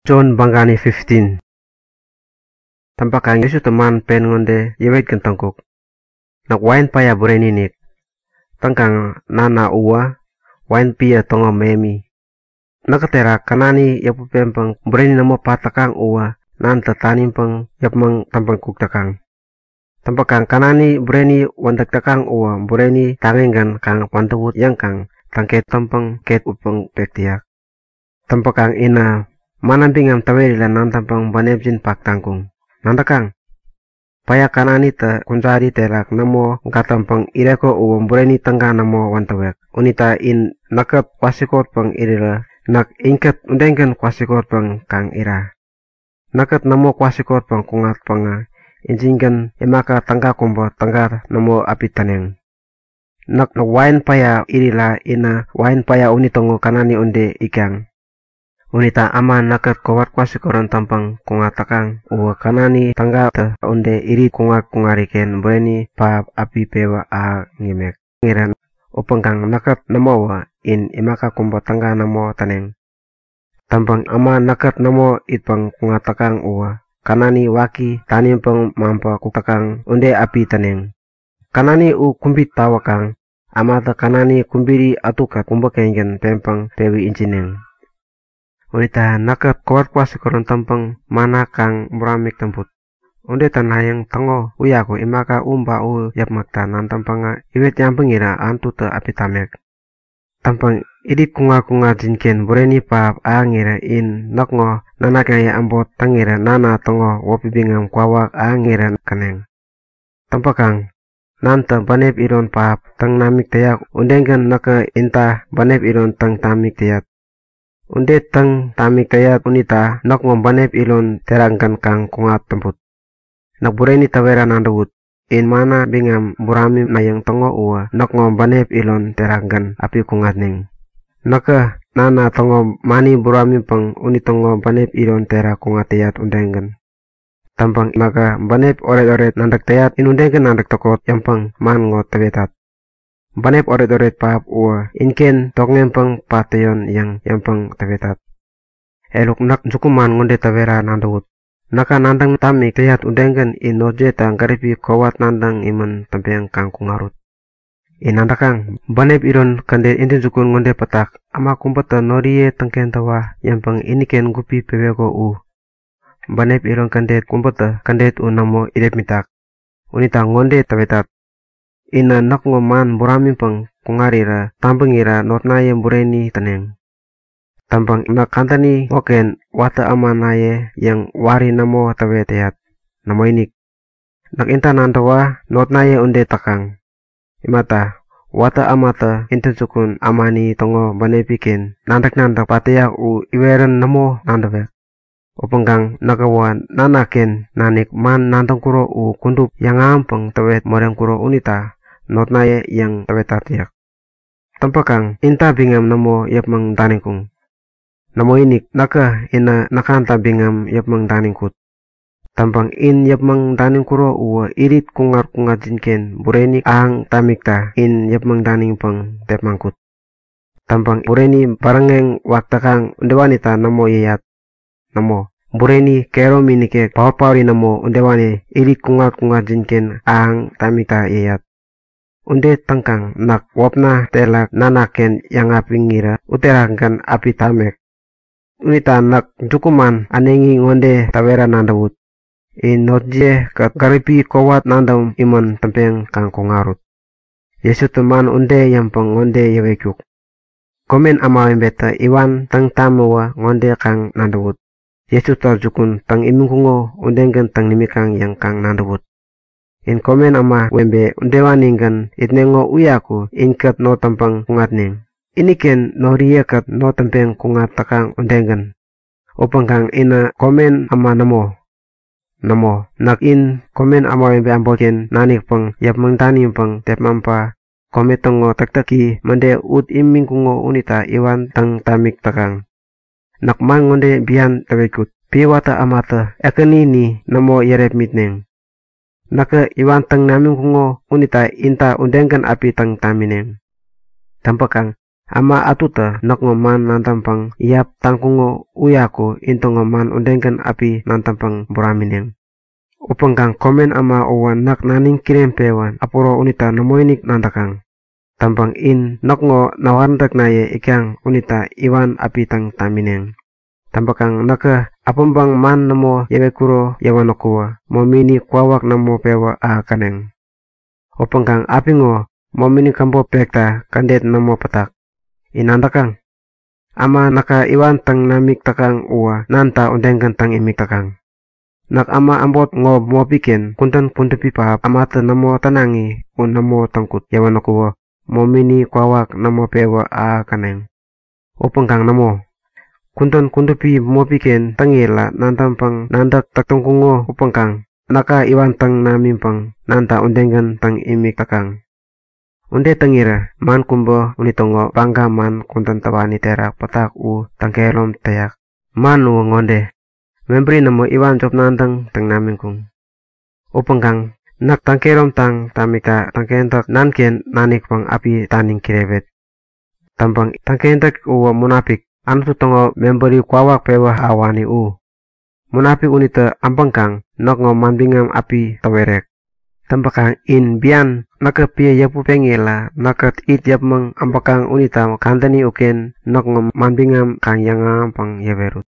John bangkani 15. Tampakang Yesu teman pen ngonde yewet kentangkuk. Nak wain paya bureni nik. Tangkang nana uwa, wain pia tongo memi. Nakatera kanani yapu pempeng bureni namo patakang uwa, nan tatanim peng yapmang tampang kuk takang. Tampakang kanani bureni wandak takang uwa, bureni tangengan kang pantawut yang kang tangket tampang ket upeng pektiak. Tampakang ina manampingam taweri lan nan tampang banepjin pak tangkung. Nantakang paya kanani ta kunjari telak namo ngkatampang ireko uwam bureni tangga namo wantawek. Unita in nakap kwasikot pang irira nak ingkat undengkan kwasikot pang kang ira. Nakat namo kwasikot pang kungat panga injingkan emaka tangga kombo tangga namo apitaneng. Nak wain paya irila ina wain paya unitongo kanani unde ikang. Unita ama nakat kowat kwasikoran tampang kungatakang uwa kanani tangga te unde iri kungariken bureni pa api pewa a ngimek. Ngiran upengkang nakat namawa in imaka kombo tangga namo taneng. Tampang ama nakat namo itpang kungatakang uwa kanani waki tanim peng mampa kutakang unde api taneng. Kanani u kumbit tawakang ama ta kanani kumbiri atuka kumbakengen pempang pewi incineng. Unita nakat kowat kwasikoran tampang mana kang muramik temput. Unde tanayang tango uyaku imaka umba u yapmakta nan tampanga iwet yang pengira antu te apitamek. Tampang idip kunga jinken bureni pap angira in nakngo nanakaya ambot tangira nana tango wopibingam kwawak angira kaneng. Tampakang nanta banep iron pap tang namik tayak undengkan naka inta banep iron tang tamik tayat. Unde tang tamik tayat unita nakngo banep ilon terangkan kang kungat temput. Nak bureni tawera nandawut in mana bingam burami nayang tongo uwa nakngo banep ilon terangkan api kungat ning. Naka nana tongo mani burami pang unitongo banep ilon tera kungat tayat undengkan. Tampang maka banep oret-oret nandak tayat in undengkan nandak tokot yampang man ngo tawetat. Banep oret-oret pap uwa inken tongem pang patayon yang yampang tawetat. Elok nak cukuman ngonde tawera nandawut. Naka nandang tamik tayat undengkan in nojeta garipi kowat nandang iman tampeng kang kungarut. In nandakang banep iron kande intin cukun ngonde patak ama kumpata noriye tangken tawa yampang iniken gupi peweko u. Banep iron kandet kumpata kandet u namo idep mitak. Unita ngonde tawetat. Ina nakngo man burami pang kungarira tampengira notnaye bureni taneng. Tampang nak kantani ngoken wata ama naye yang wari namo tawetayat namo inik. Nak inta nandawa notnaye unde takang. Imata wata amata inta cukun amani tongo banepiken nandak patayak u iweren namo nandawek. Openggang nakawan nanaken nanik man nantang kuro u kundup yang ampeng tawet moreng kuro unita notnaye yang tawetatiak. Tampakang inta bingam namo yapmang daningkung. Namo inik naka ina nakanta bingam yapmang daningkut. Tampang in yapmang daningkuro uwa irit kungar jinken bureni ang tamikta in yapmang daningpang tepmangkut. Tampang bureni barangeng waktakang undewanita namo yayat. Namo bureni kero minike pauri namo undewane irit kungar jinken ang tamikta yayat. Unde tangkang nak wapna telak nanaken yang api ngira uterangkan api tamek. Unita nak cukuman anengi ngonde tawera nandawut. In notje kat garipi kowat nandam iman tampeng kang kongarut. Yesu teman unde yang peng ngonde yawekuk. Komen amawin beta iwan tang tamawa ngonde kang nandawut. Yesu tarjukun tang imingkungo undengkan tang nimikang yang kang nandawut. In komen ama wembe undewaningan itnengo uyaku inkat no tampang kungatning. Iniken no riyakat no tampeng kungat takang undengan. Opangkang ina komen ama namo. Namo nak in komen ama wembe amboken nanik pang yapmang tanim pang tepmampa kometongo taktaki mande ut imingkungo unita iwan tang tamik takang. Nak mangonde bihan tawekut piwata amata ekanini namo yarep mitneng. Naka iwan tang namin kungo unita inta undengkan api tang tamineng. Tampakang Ama atuta nok ngoman nantampang iap tangkungo uyaku into ngoman undengkan api nantampang buramineng. Upangkang komen ama owan nak naning kirempewan apuro unita namoinik nantakang. Tampang in nok ngo nawarantak naye ikyang unita iwan api tang tamineng. Tampakang naka apambang man namo yewe kuro yawanokua momini kwawak namo pewa a kaneng. Upangkang api ngo momini kampo pekta kandet namo patak. Inandakang ama naka iwan tang namik takang uwa nanta undengkan tang imik takang. Nak ama ambot ngo mopiken kuntan puntupi pahap amata namo tanangi un namo tangkut yawanokua momini kwawak namo pewa a kaneng. Upangkang namo kuntan kuntupi mopiken tangila nantampang nandak taktungkungo upangkang naka iwan tang namimpang nanta undengkan tang imik takang. Unde tangira man kumbo unitongo bangga man kuntan tawani terak patak u tangkelom tayak man u ngonde memberi namo iwan job nantang tang namingkung. Upangkang nak tangkelom tang tamika tangkentak nanken nanik pang api taning kirebet. Tampang tangkentak u munapik anu tongo memberi kwawak pewah awani u. Munapik unita ampangkang nok ngo manbingam api tawerek. Tampakang in bian naka pia yapu pengela naka it yap mang ampakang unita kantani uken nok manbingam kang yanga pang yaverut.